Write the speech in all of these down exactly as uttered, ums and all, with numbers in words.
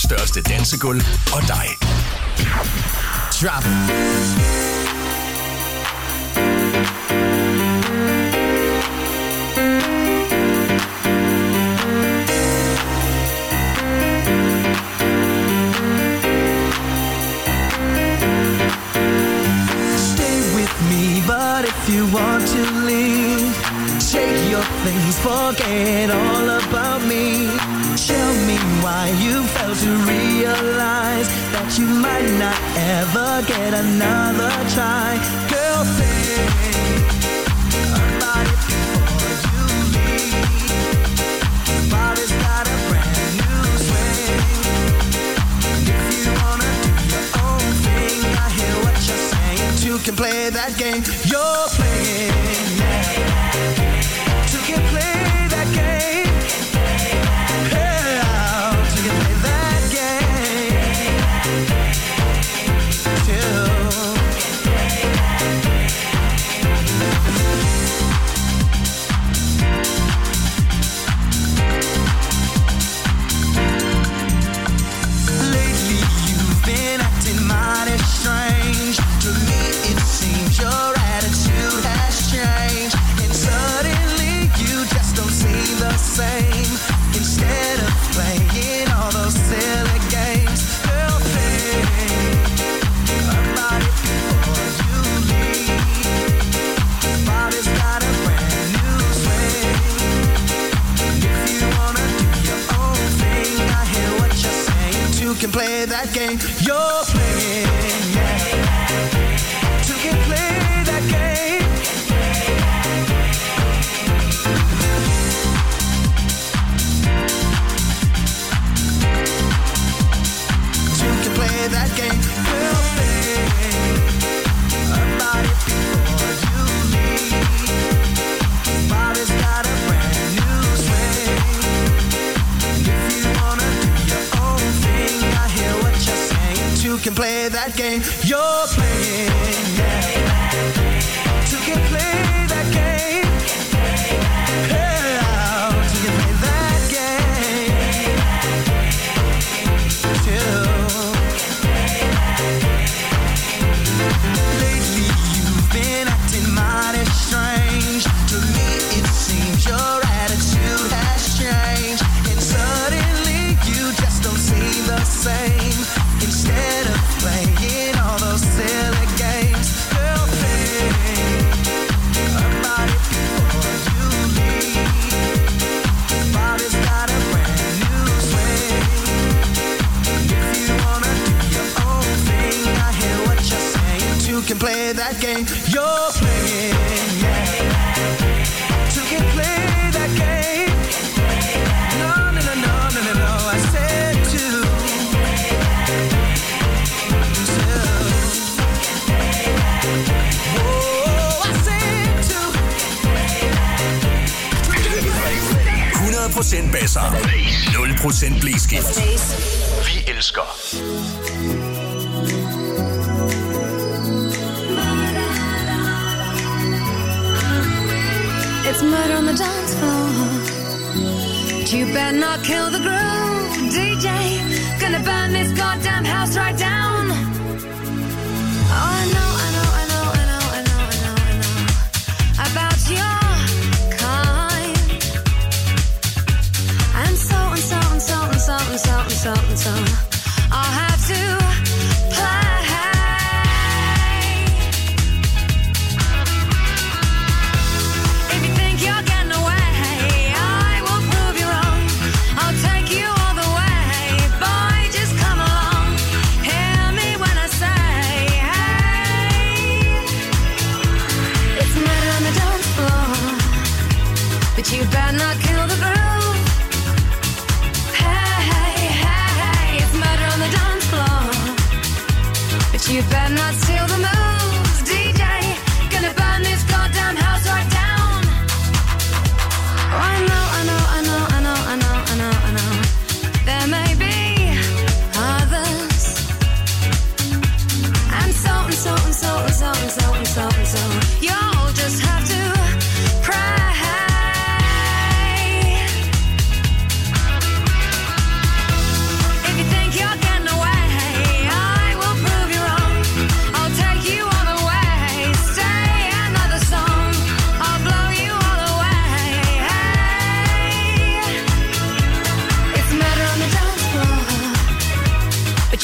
største dansegulv og dig. Drop. But if you want to leave, take your things, forget all about me. Tell me why you fail to realize that you might not ever get another try. Girl, think about it before you leave. Body's got a brand new swing. If you wanna do your own thing, I hear what you're saying. Two can play that game you're playing, yeah. Two can play that game. Yeah, two can play that game. Two. Lately you've been acting mighty strange. To me it seems your attitude has changed, and suddenly you just don't seem the same. Instead of playing all those silly games, girl, think about it before you leave. Body's got a brand new swing. If you wanna do your own thing, I hear what you're saying. Two can play that game you're playing, yeah. Two can play that game. Two can play that game. We'll think about it before you leave. Body's got a brand new swing. If you wanna do your own thing, I hear what you're saying. Two can play that game you're playing, yeah. Two can play that game. Yeah, two can play that game. Two. Lately you've been acting mighty strange. To me it seems your attitude has changed, and suddenly you just don't seem the same. Instead of playing all those silly games, girl, think about it before you leave. Body's got a brand new swing. If you wanna do your own thing, I hear what you're saying. Two can play that game you're playing, yeah. Two can play that game. No, no, no, no, no, no, no. I said two. hundrede procent basser. nul procent blæskift. Vi elsker. It's murder on the dance floor, but you better not kill the groove, D J. Gonna burn this goddamn house right down. Oh, I know, I know, I know, I know, I know, I know, I know about your kind. And so and so and so and so and so and so and so I'll have to play. You better not kill the groove. Hey, hey, hey,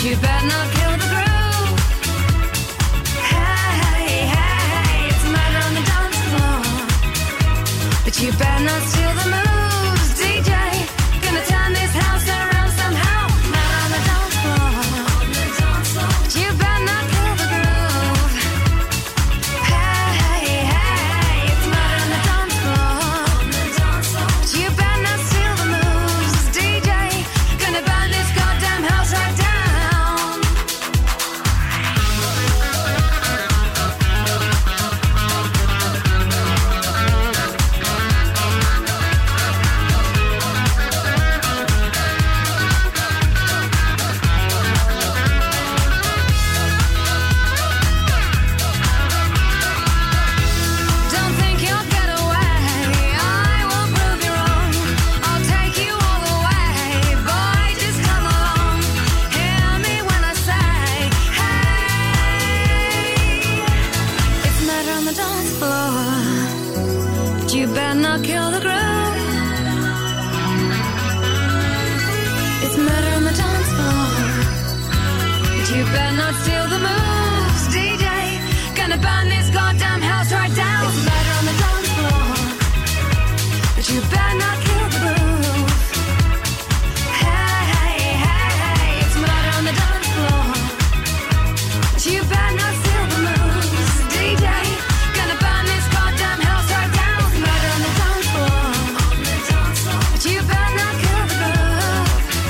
you better not kill the groove. Hey, hey, it's murder on the dance floor, but you better not steal the moves, D J. Gonna turn this house around somehow. Murder on the dance floor, but you better not kill the groove. Hey, hey, it's murder on the dance floor, but you better not steal the moves, D J. Gonna burn this goddamn house right down. Don't think you'll get away. I will prove you wrong. I'll take you all the way. Boy, just come along. Hear me when I say, hey, it's murder on the dance floor, but you better not kill the groove. It's murder on the dance floor, but you better not steal the moves, D J. Gonna burn this goddamn house right down. It's murder on the dance floor, but you better not kill the groove. Hey, hey, hey, it's murder on the dance floor, but you better not steal the moves, D J. Gonna burn this goddamn house right down. It's murder on the dance floor, but you better not kill the groove.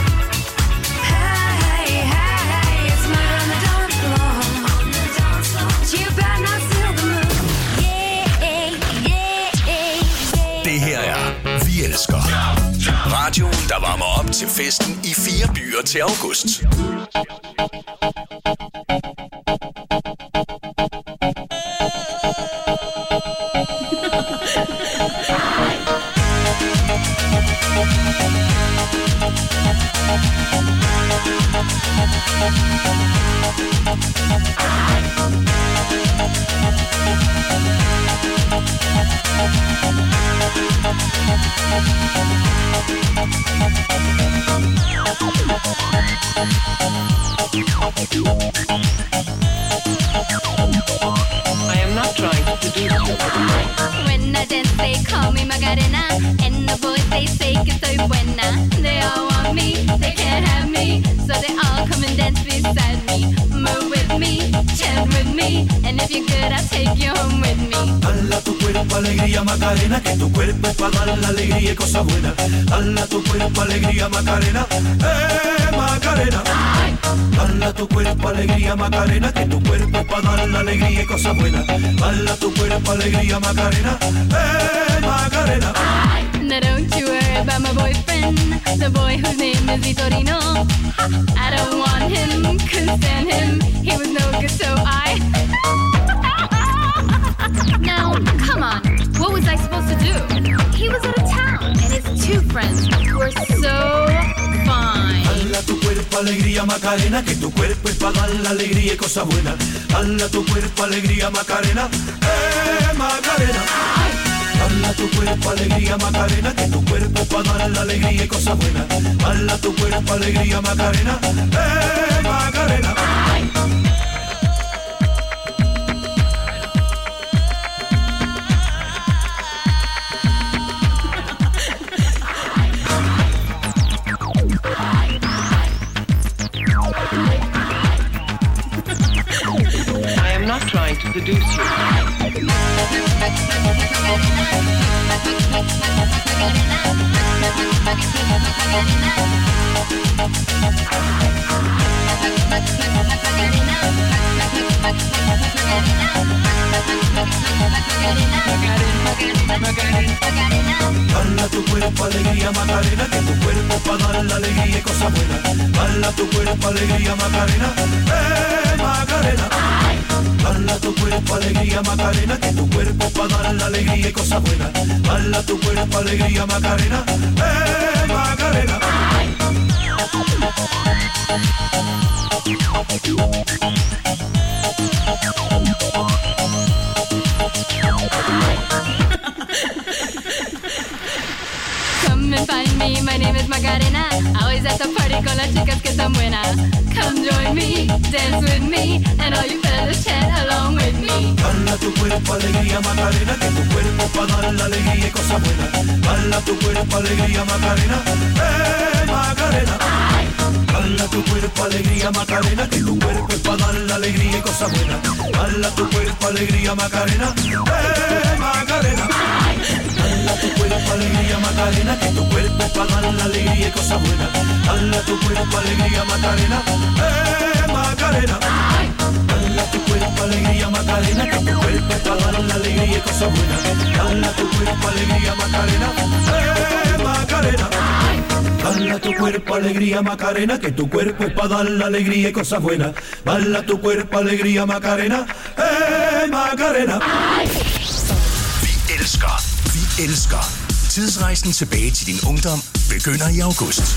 Hey, hey, it's murder on the dance floor, but you better not steal the moves. Yeah, yeah, yeah. Det her er Vi Elsker. Radioen, der varmer op til festen i fire byer til august. I am not trying to seduce you. When I dance, they call me Macarena, and the boys they say que soy buena. They all want me, they can't have me, so they all come and dance beside me. Move with me, chant with me, and if you're good, I'll take you home with me. Dala tu cuerpo alegría Macarena, que tu cuerpo es para dar la alegría y cosas buenas. Dala tu cuerpo alegría Macarena, eh Macarena. Dala tu cuerpo alegría Macarena, que tu cuerpo es para dar la alegría y cosas buenas. Dala tu cuerpo alegría Macarena, eh Macarena. Now don't you worry about my boyfriend, the boy whose name is Vitorino. I don't want him, couldn't stand him, he was no good, so I... Now, come on, what was I supposed to do? He was out of town, and his two friends were so fine. Dala tu cuerpo alegría Macarena, que tu cuerpo es para dar la alegría y cosas buenas. Dala tu cuerpo alegría Macarena, eh Macarena. Dala tu cuerpo alegría Macarena, que tu cuerpo es para dar la alegría y cosas buenas. Dala tu cuerpo alegría Macarena, eh Macarena. I am not trying to seduce you. Dala tu cuerpo alegría Macarena, que tu cuerpo es para dar la alegría y cosas buenas. Dala tu cuerpo alegría Macarena, eh Macarena. Dala tu cuerpo alegría Macarena, que tu cuerpo es para dar la alegría y cosas buenas. Dala tu cuerpo alegría Macarena, eh Macarena. Come and find me, my name is Macarena. Always at the party con las chicas que están buenas. Come join dance with me, and all you fellas chat along with me. Bala tu cuerpo, alegría, Macarena, que tu cuerpo pa' dar la alegría y cosas buenas. Bala tu cuerpo, alegría, Macarena, eh, Macarena. Bala tu cuerpo, alegría, Macarena, que tu cuerpo es pa' dar la alegría y cosas buenas. Bala tu cuerpo, alegría, Macarena, eh, Macarena. Bala tu cuerpo, alegría, Macarena, que tu cuerpo es pa' dar la alegría y cosas buenas. Bala tu cuerpo, alegría, Macarena, eh, Macarena. Bala tu cuerpo, alegría, Macarena, que tu cuerpo es pa' dar la alegría y cosas buenas. Bala tu cuerpo, alegría, Macarena, eh, Macarena. Bala tu cuerpo, alegría, Macarena, que tu cuerpo es pa' dar la alegría y cosas buenas. Bala tu cuerpo, alegría, Macarena, eh, Macarena. Vi elsker, vi elsker. Tidsrejsen tilbage til din ungdom begynder i august.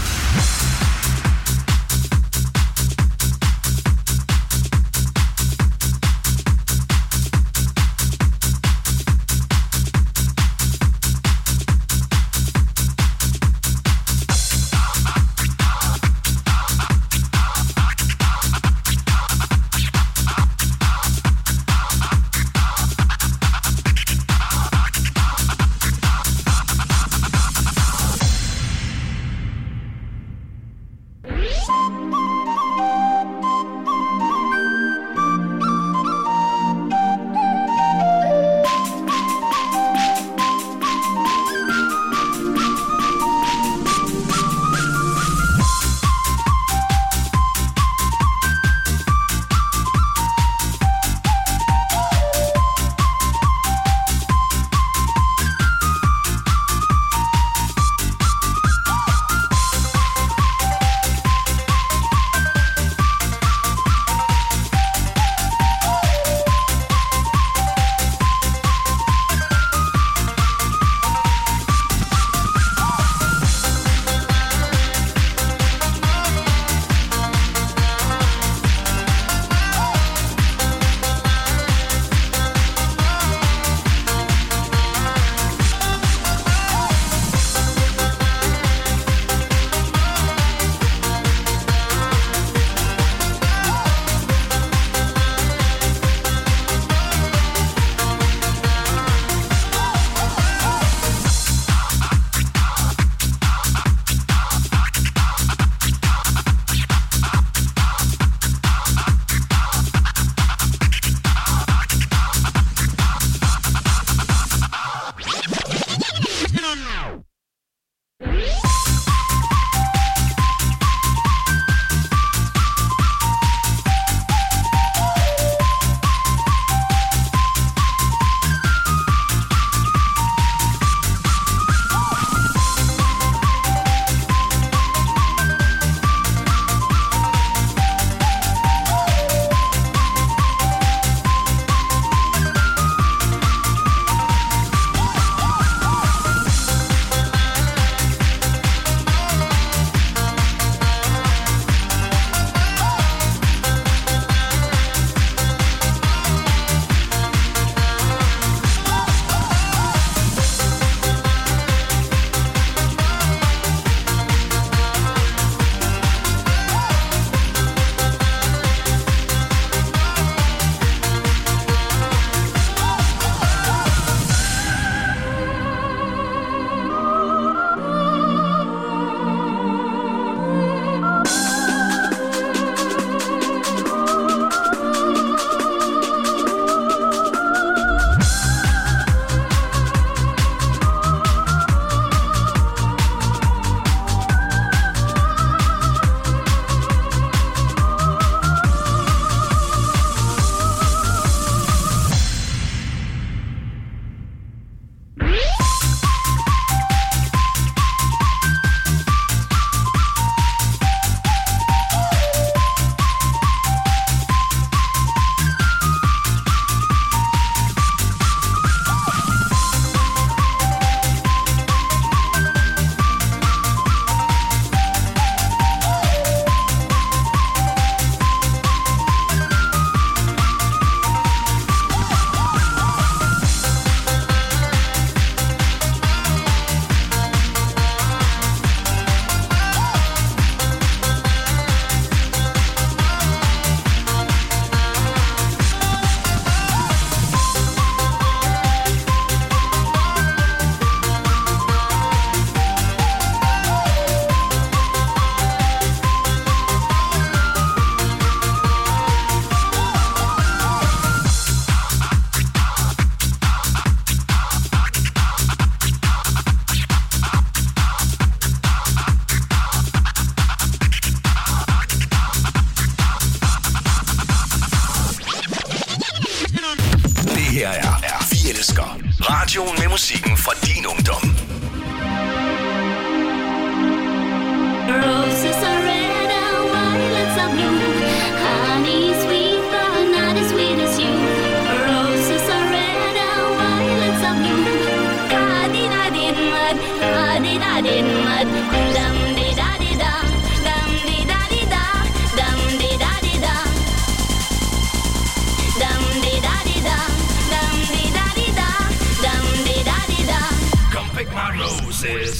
station med musikken fra din ungdom. Roses are red and violets are blue. Honey is sweet but not as sweet as you. Roses are red and violets are blue. Ka-di-da-di-mud, ka-di-da-di-mud. Dum-di-da-di-da, dum-di-da-di-da, dum-di-da-di-da. Dum-di-da-di-da, dum-di-da-di-da, dum-di-da-di-da. Come pick my roses.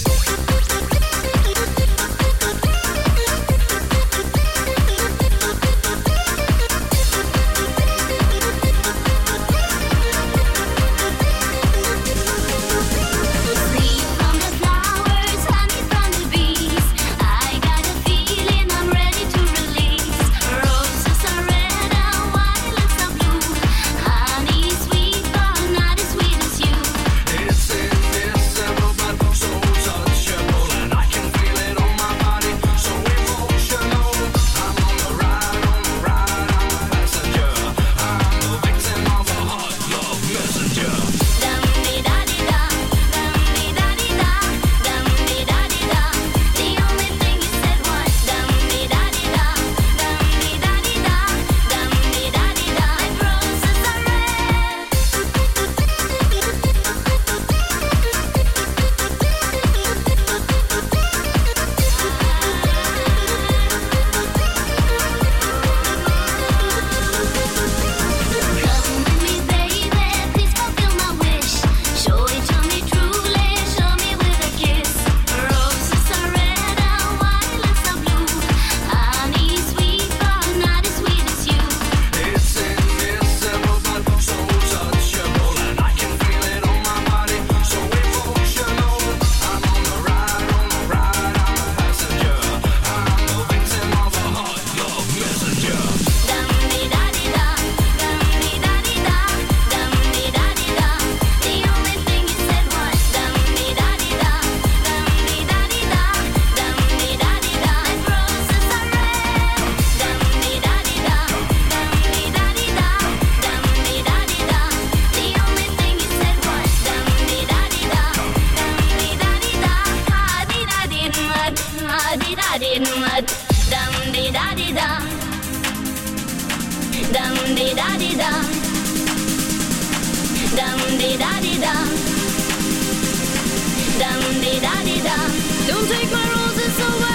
Don't take my roses away.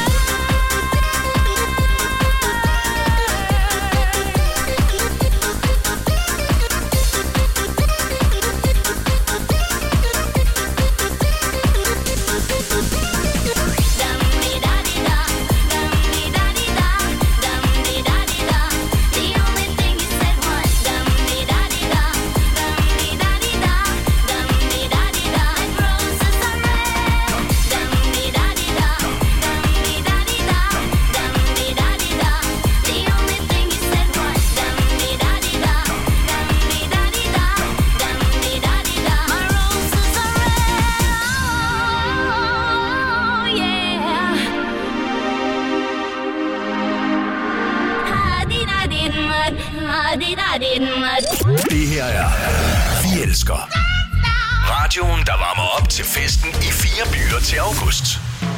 Det her er Vi Elsker. Radioen, der varmer op til festen i fire byer til august.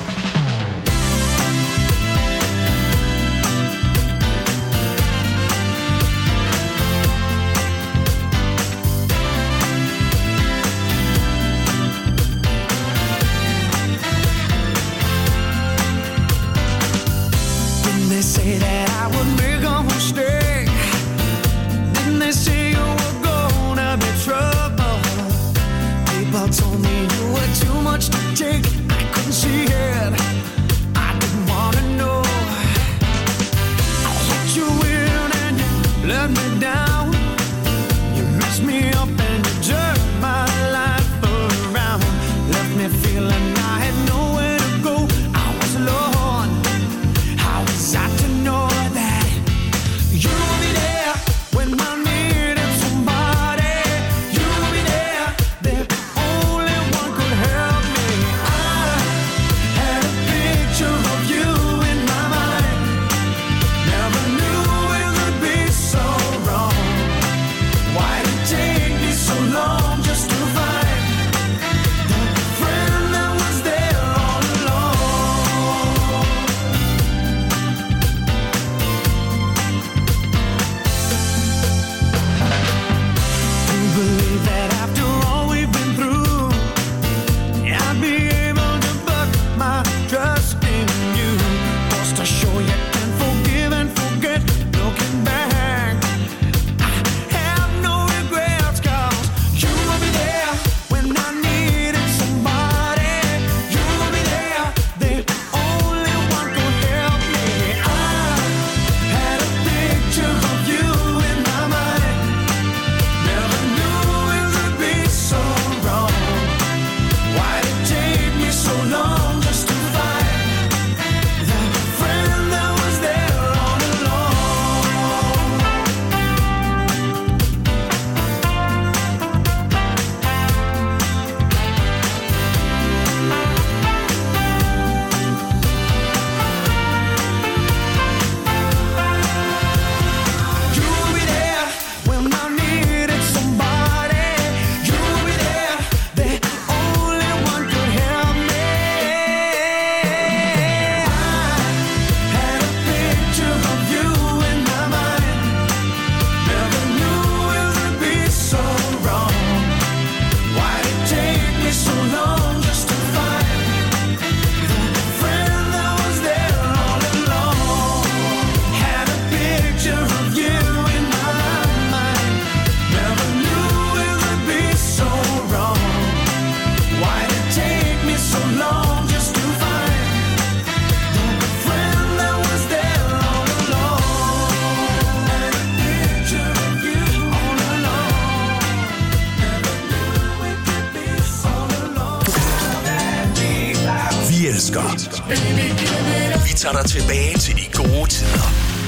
Didn't they say that I would make a mistake? Didn't they say you were gonna be trouble? People told me you were too much to take. I couldn't see it. I didn't wanna know. I let you in and you let me down. You messed me up and you turned my life around. Left me feeling I had nowhere to go. I was alone. How was I to know that you would be there when I needed somebody? You would be there, the only one could help me. I had a picture of you in my mind. Never knew it would be so wrong. tager dig tilbage til de gode tider.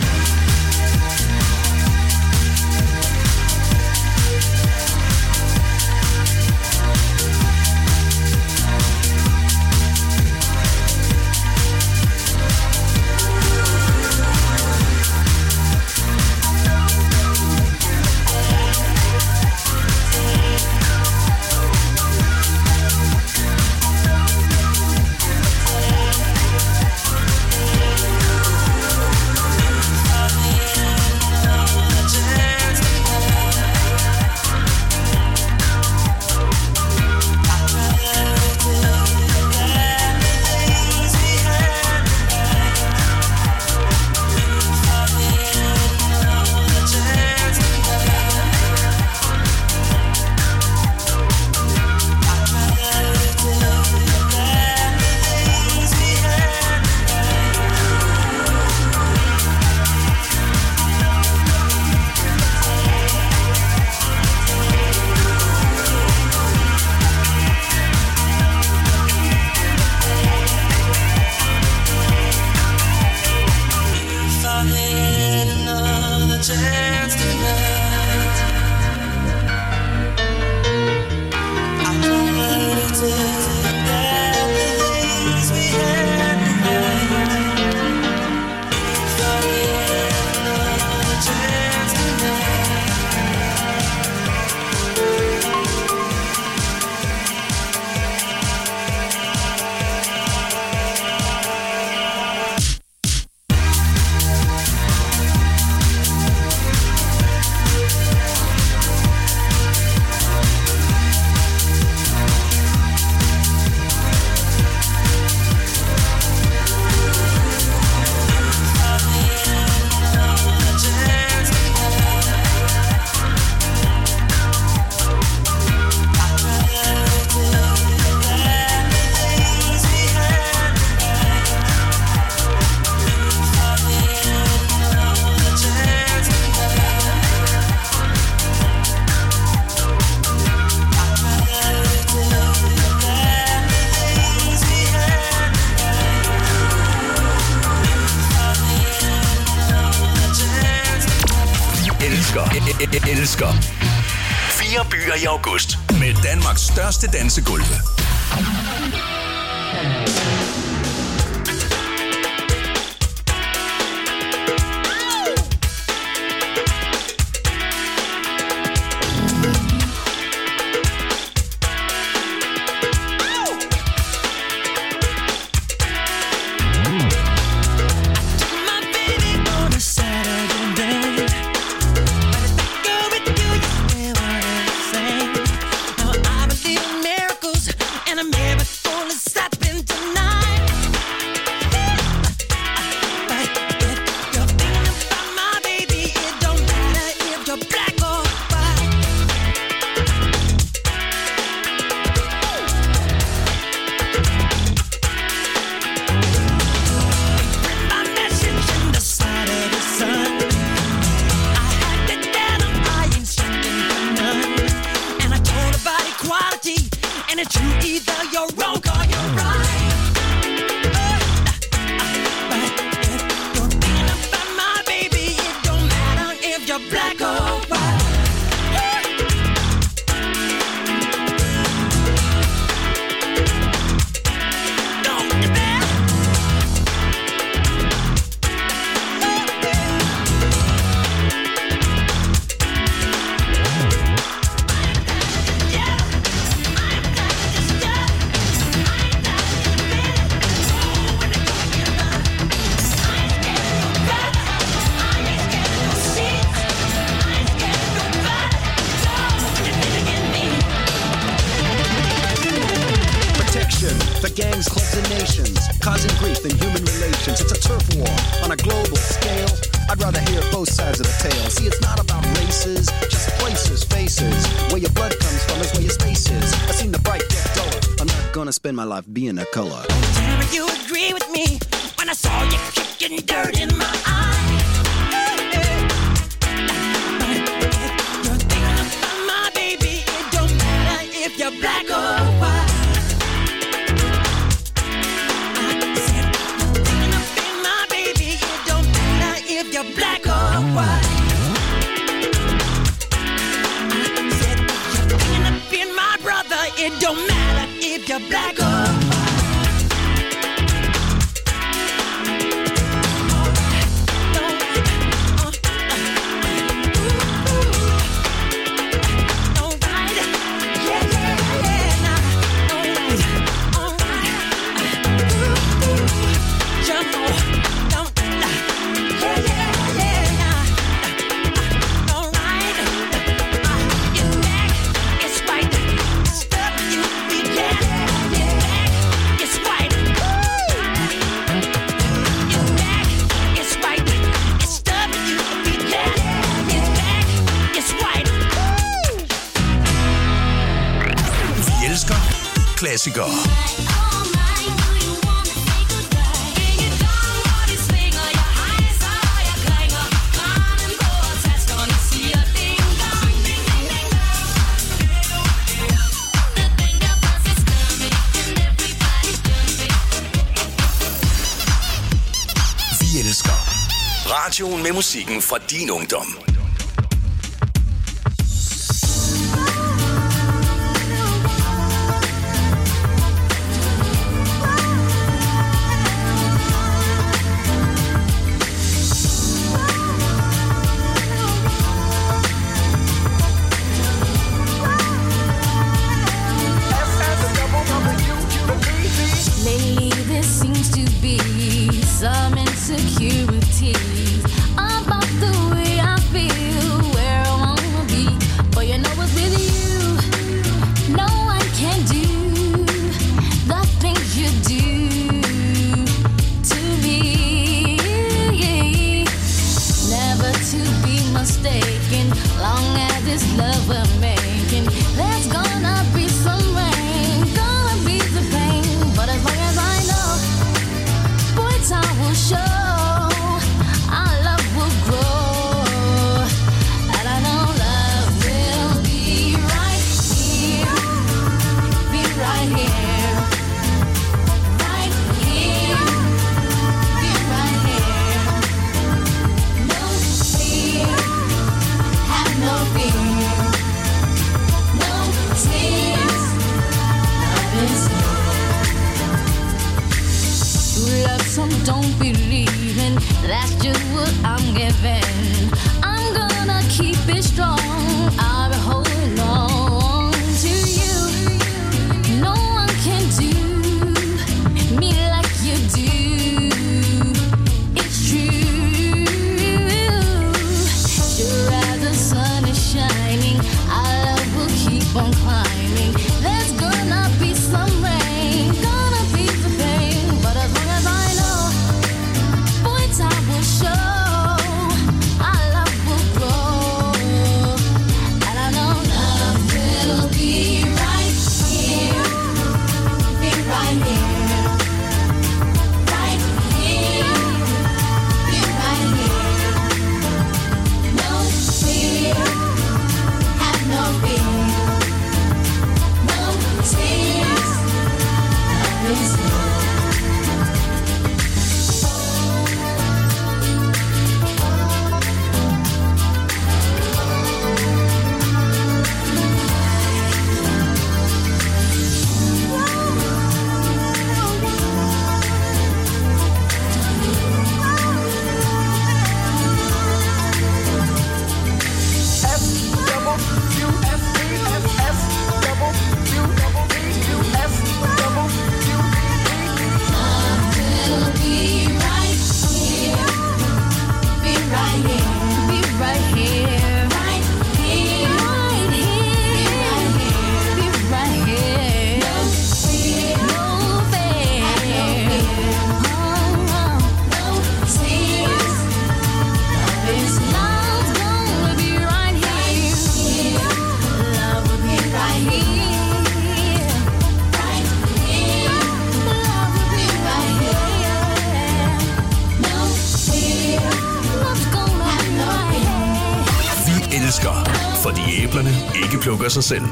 Elsker. Fire byer i august med Danmarks største dansegulve. Spend my life being a color. Tell me you agree with me when I saw you kicking dirt in my eye. You're thinking about my baby. It don't matter if you're black or white. I said you're thinking about my black or white. Said you're thinking of being my brother. It don't matter if you're black or white. Klassikere. Vi elsker radioen med musikken fra din ungdom. Some insecurities about the way I feel, where I wanna be. But you know it's with you, no one can do the things you do to me. Never to be mistaken, long as this love we're making. There's gonna be some rain, gonna be the pain, but as long as I know, time will show, our love will grow, and I know love will be right here, be right here, right here, be right here. No fear, have no fear, no tears, love is here. Love some don't believe in, that's just what I'm giving. I'm gonna keep it strong, I'll be holding on to you. No one can do me like you do, it's true. Sure as the sun is shining, our love will keep on climbing. There's gonna be some rain, gonna be the pain, but as long as I know, boy, time will show, our love will grow, and I know love will be right here, be right here, right here, be right here. No fear, have no fear, no tears, love is here. fordi æblerne ikke plukker sig selv.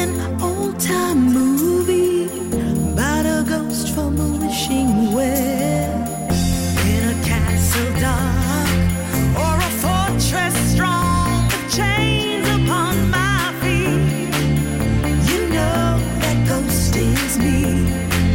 an old-time movie about a ghost from a wishing well. In a castle dark or a fortress strong, the chains upon my feet. You know that ghost is me.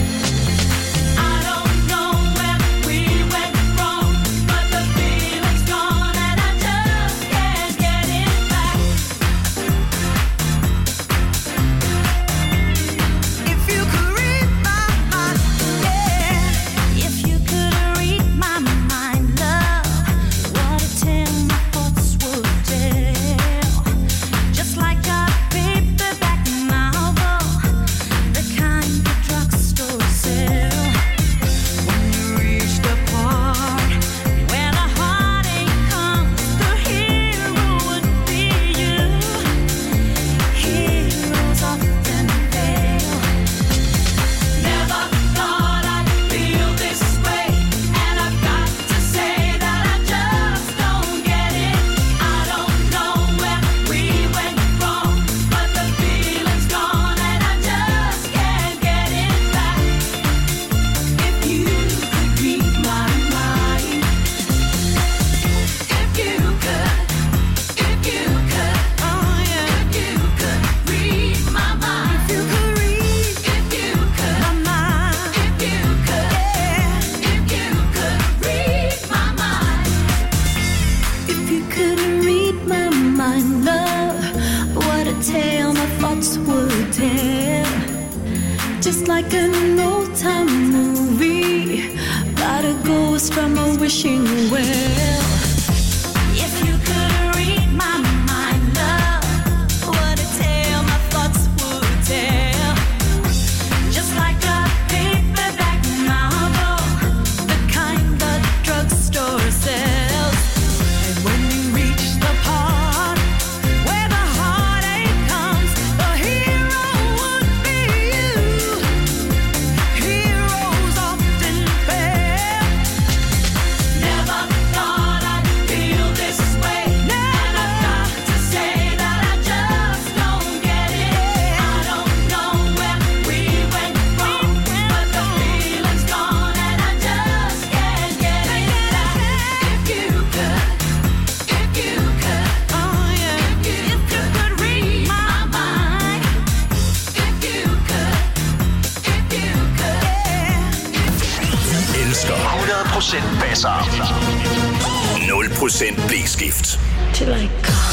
nul procent blæskift. Till I come.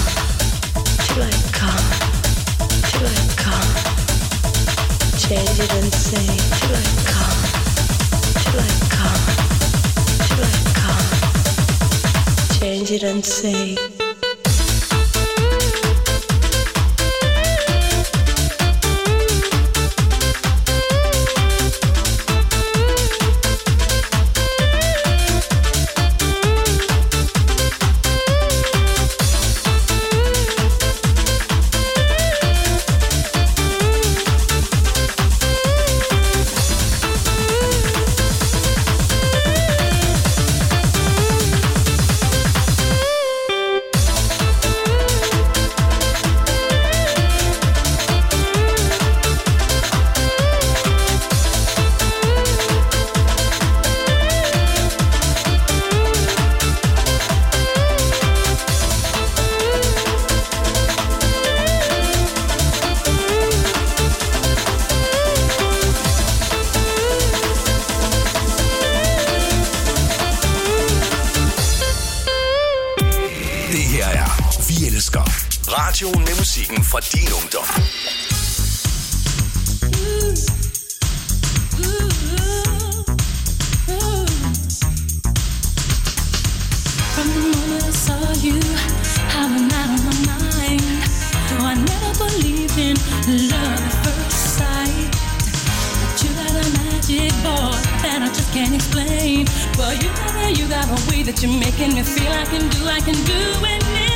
Change it and say, she like calm, she like calm, she like calm. Change it and say. Radioen med musikken fra din ungdom. From the moment I saw you, I went out of my mind. Though I never believed in love at first sight. But you got a magic boy that I just can't explain. Well, you got a, you got a way that you're making me feel I can do, I can do anything.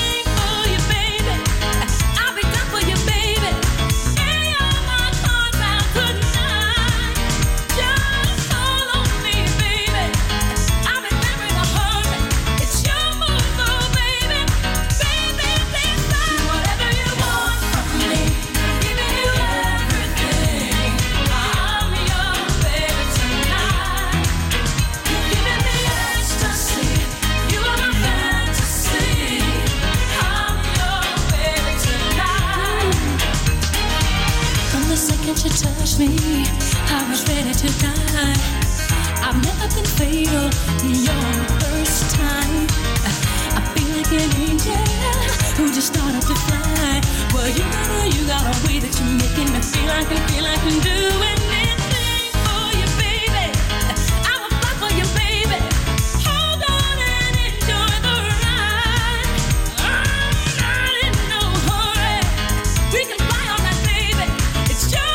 You touched me, I was ready to die. I've never been fatal, you're the first time. I feel like an angel who just started to fly. Well, you got a, you got a way that you're making me feel I can, feel I can do anything for you, baby. I will fly for you, baby. Hold on and enjoy the ride. I'm not in no hurry. We can fly on that, baby. It's your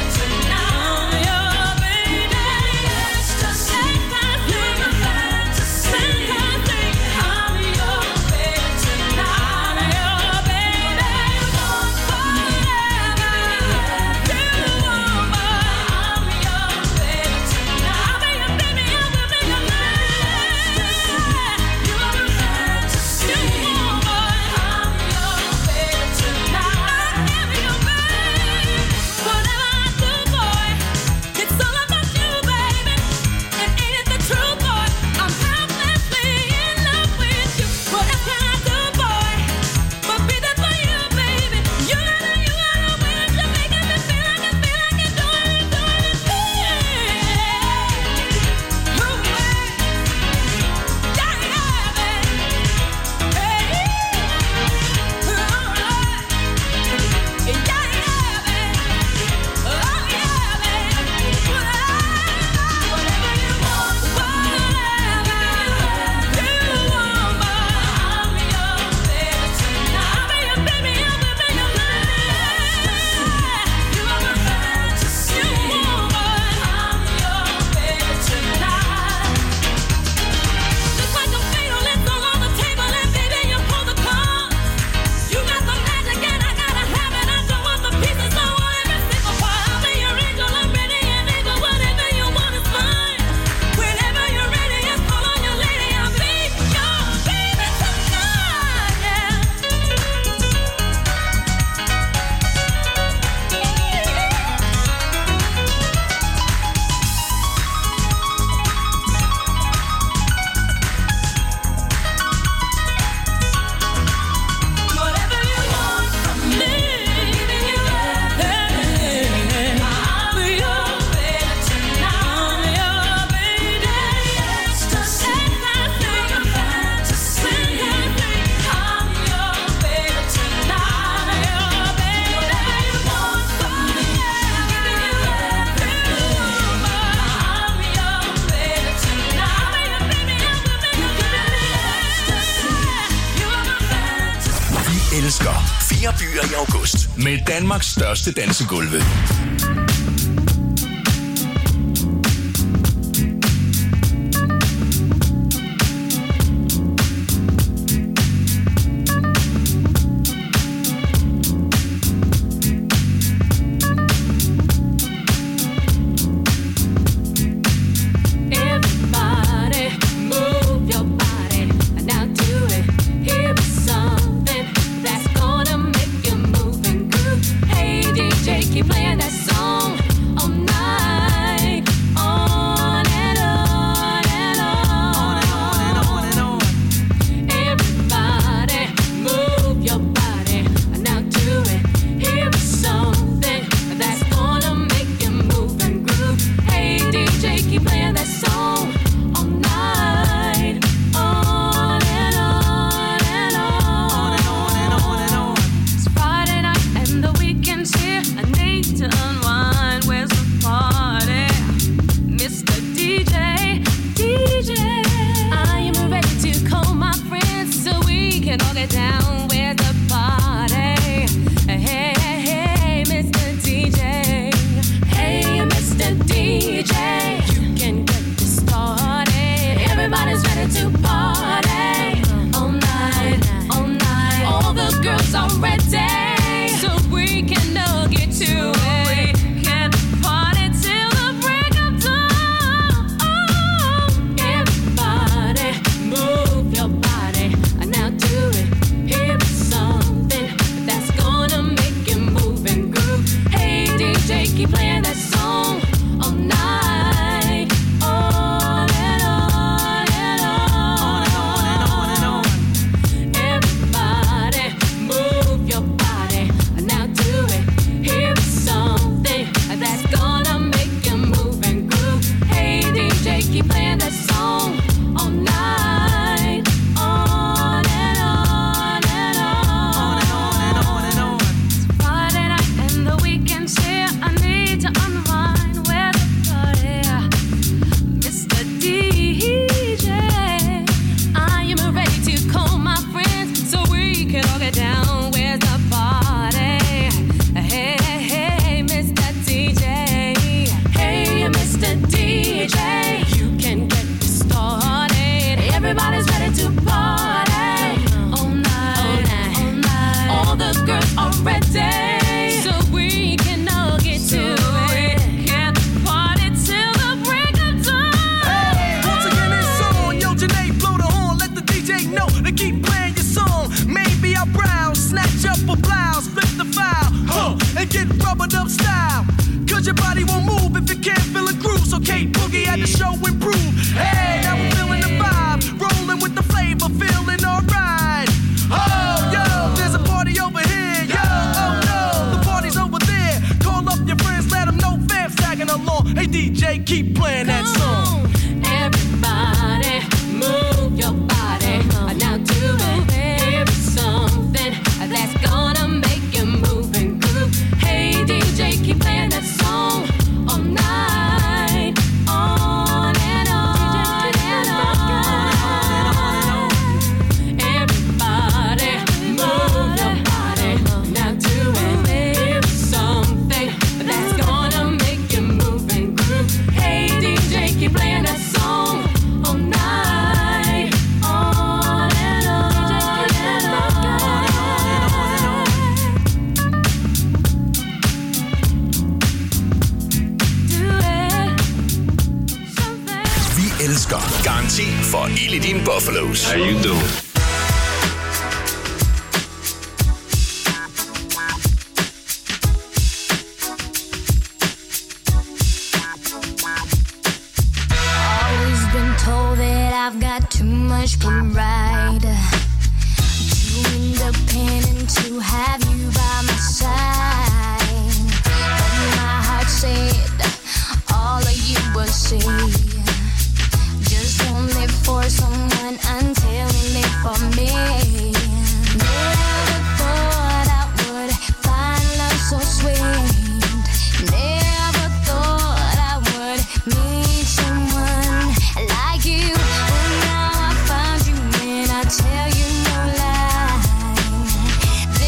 fantasy. elsker. Fire byer i august med Danmarks største dansegulve. Keep playing that song all night, on and on and on, on and on and on. Everybody move your body, now do it. Here is something that's gonna make you move and groove. Hey D J, keep playing that song all night, on and on and on, on and on and on. It's Friday night and the weekend's here. To unwind, where's the party? Mister D J, D J, I am ready to call my friends so we can all get down. Where's the party? Hey, hey, hey, Mister D J. Hey, Mister D J, you can get this started. Everybody's ready to party. All night, all night. All the girls are ready, so we can all get to it. Keep playing that song all night, on and on and on, on and on and on. Everybody move your body, now do it. Here is something that's gonna make you move and groove. Hey D J, keep playing that song all night, on and on and on, on and on and on. It's Friday night and the weekend's here. I need to unwind, where the party, Mister D J. I am ready to call my friends so we can all get down. Where's the party? Hey, hey, hey, Mister D J. Hey, Mister D J, you can get this started. Everybody's ready to party all night, all night. All the girls are ready, so we can all get to it. Can't party till the break of dawn. Hey, once again it's on. Yo, Janae, blow the horn. Let the D J know to keep playing your song. Maybe I'll browse, snatch up a blouse, flip the file, huh, and get rubbered up style. Cause your body won't move if you can't feel a groove. So Kate Boogie had the show improve. Hey, now we're feeling the vibe, rolling with the flavor, feeling alright. Oh, yo, there's a party over here. Yo, oh no, the party's over there. Call up your friends, let them know fam's tagging along. Hey D J, keep playing that song. Everybody move your body, now do it. Here is something that's gonna make you move and groove. Hey D J, keep playing that song all night, on and on and on. Everybody move your body, now do it. Here is something that's gonna make you move and groove. Hey D J, keep playing that song all night, on and on and on. Do it, something. Vi elsker Garanti for ild i dine Buffalos. How you doing? Always been told that I've got too much pride, too independent to have you by my side. But my heart said all of you would say, just don't live for someone until you live for me. Never thought I would find love so sweet. Never thought I would meet someone like you. But now I found you and I tell you no lie.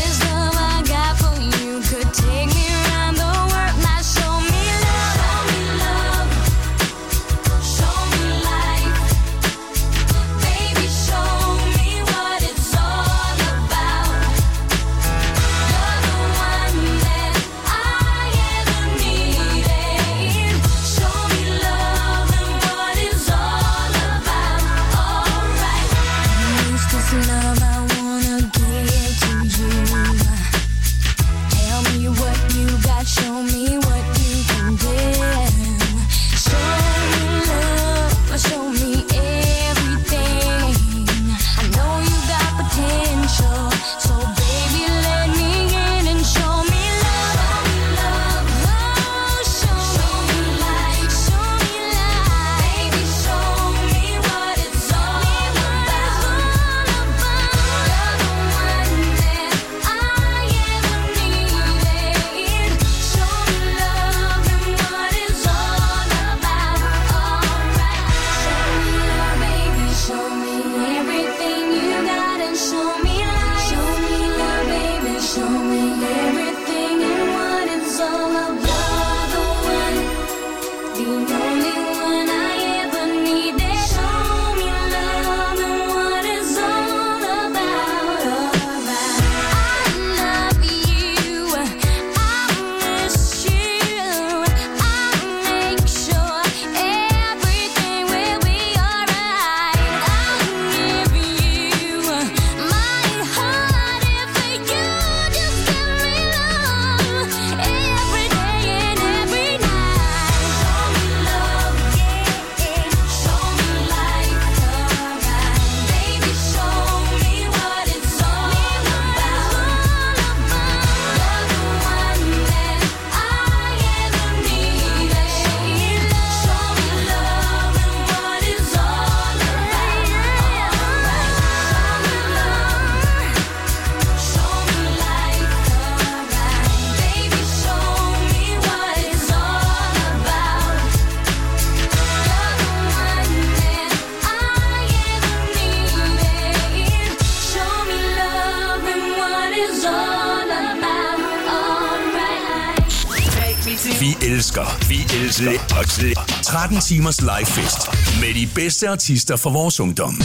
Vi elsker, vi elsker tretten timers livefest med de bedste artister fra vores ungdom.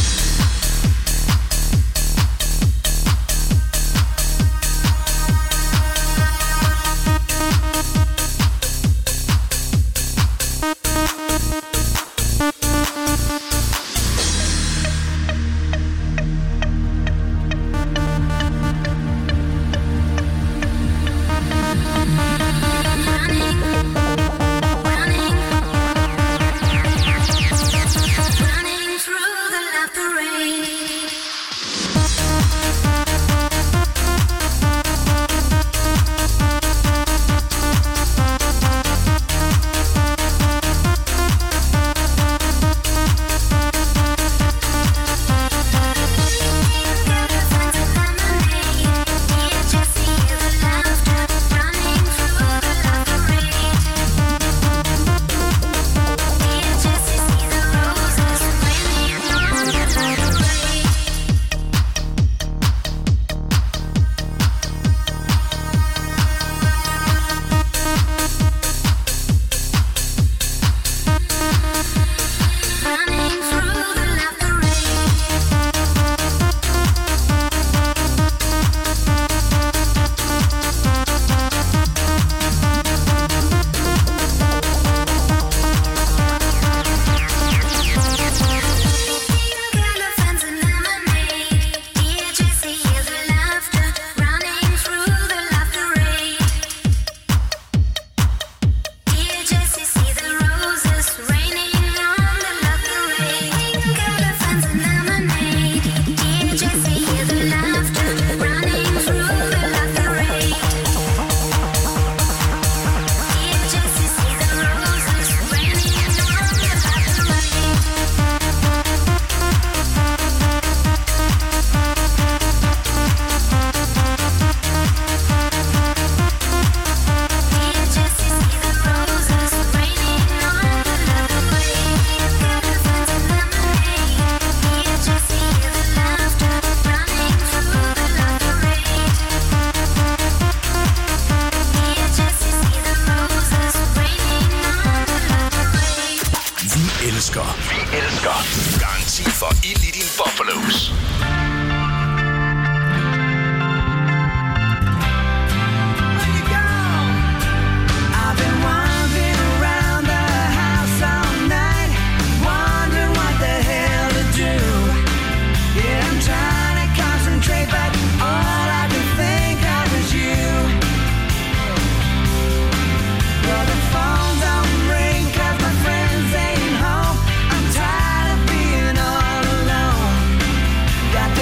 Got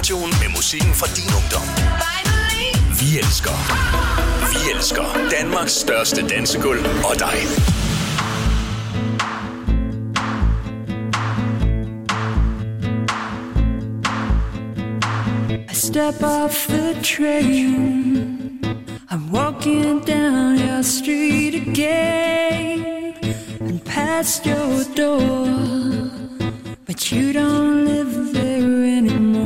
Radioen med musikken fra din ungdom. Vi elsker. Vi elsker Danmarks største dansegulv og dig. I step off the train, I'm walking down your street again and past your door, but you don't live